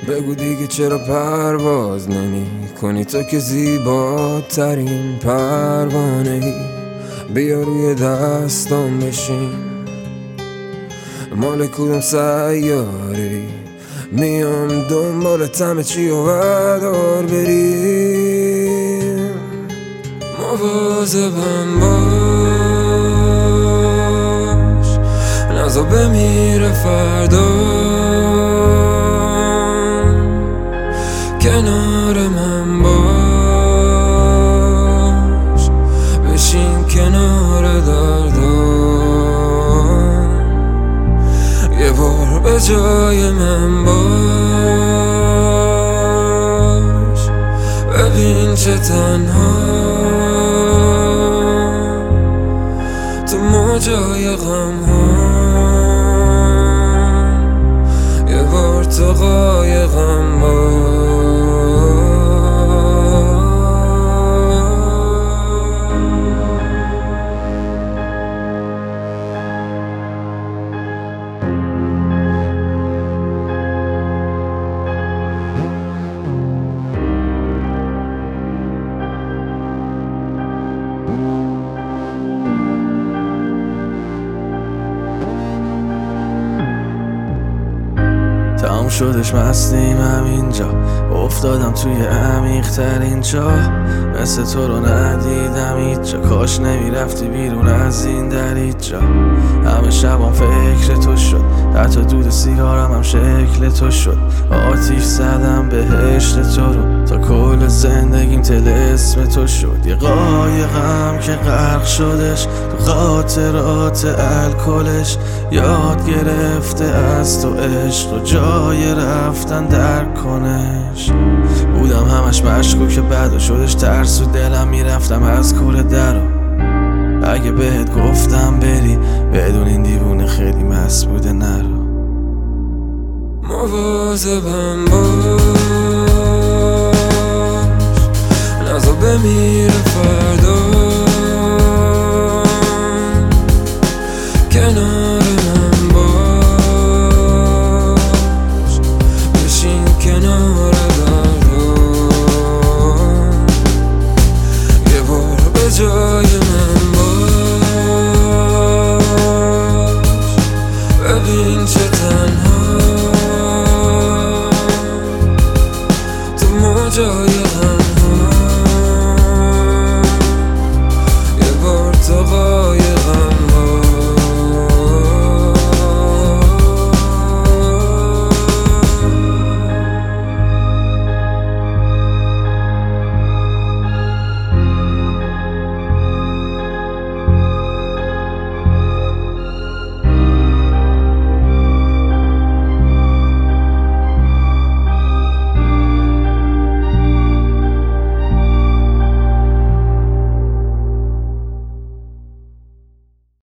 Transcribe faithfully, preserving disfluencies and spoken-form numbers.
بگو دیگه چرا پرواز نمی کنی تو که زیباترین پروانه ای. بیا روی دستام بشین، مال کدوم سیاری میام دنبالت، همه چی و بردار بریم. مواظبم باش، نزا بمیره فردا، کنار من باش، بشین کنار دردم، یه بار به جای من باش، ببین چه تنها تو موجای غم ها، یه بار تو قایقم باش. تموم شدش مستیم همینجا، افتادم توی عمیق ترین جا، مثل تو رو ندیدم هیچ جا، کاش نمیرفتی بیرون از این دریچا. همه شبام فکر تو شد، حتی دود سیگارم هم شکل تو شد، آتیش زدم بهشت تو رو، تا کل زندگیم طلسم تو شد. یه قایقم که غرق شدش تو خاطرات الکلش، یاد گرفته از تو عشق و جای رفتن در کنش. بودم همش مشکوک بعد شدش ترس و دلم، میرفتم از کوره درو، اگه بهت گفتم بری بدون این دیوونه خیلی مست بوده نرو. مواظبم باش، نزا بمیره فردا،